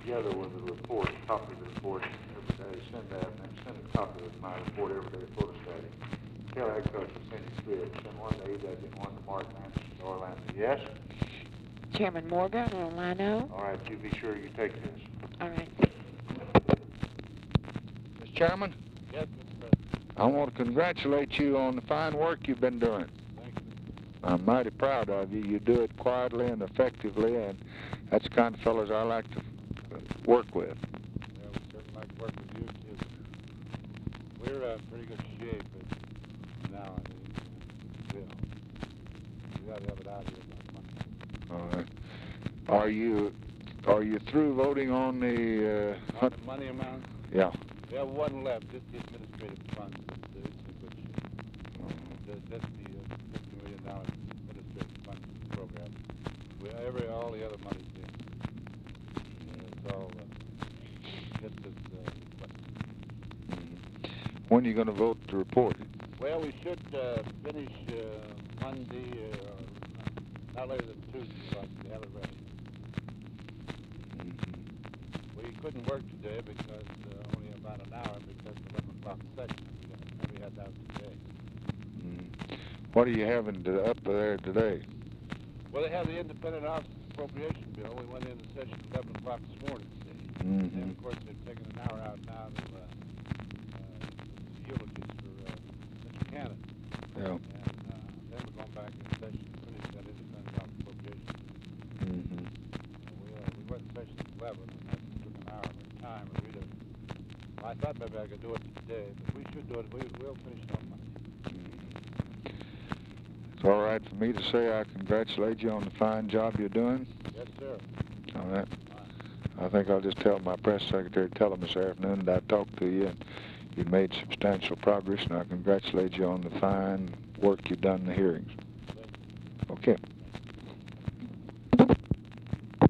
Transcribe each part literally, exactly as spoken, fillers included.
together with a report, copy of the report every day. Send that, and then send a copy of my report every day photostatic. Tell Agriculture to send you three. Send one to E W and one to Martin Anderson to Orlando. Yes? Chairman Morgan, Orlando. All right, you be sure you take this. All right. Mister Chairman? Yes, Mister President. I want to congratulate you on the fine work you've been doing. Thank you. I'm mighty proud of you. You do it quietly and effectively, and that's the kind of fellows I like to work with. Yeah, we certainly like to work with you, too. We're in uh, pretty good shape now. We got to have it out here by Monday. All right. Are you are you through voting on the uh, On the money amount? Yeah. We have one left, just the administrative funds. It's, uh, it's in good shape. That's the uh, fifty million dollars administrative funds program. We, every, all the other money's in. Uh, it's all uh, just as uh, when are you going to vote to report it? well, we should uh, finish uh, Monday, uh, not later than Tuesday, so we have it ready. We couldn't work today because uh, only about an hour because of eleven o'clock session. We, got, we had that today. Mm. What are you having to, up there today? Well, they have the independent office appropriation bill. We went into session at eleven o'clock this morning today. Mm-hmm. And of course, they're taking an hour out now to uh, uh, eulogies for uh, Mister Cannon. Yeah. And uh, then we're going back in session to finish that independent office appropriation. Mm-hmm. We, uh, we went in session at eleven, and that took an hour of our time. And we'd have, well, I thought maybe I could do it today, but we should do it. We, we'll finish it on Monday. It's all right for me to say I congratulate you on the fine job you're doing. Yes, sir. All right. I think I'll just tell my press secretary, tell him this afternoon that I talked to you and you made substantial progress, and I congratulate you on the fine work you've done in the hearings. Okay.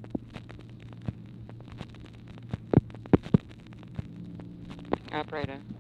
Operator.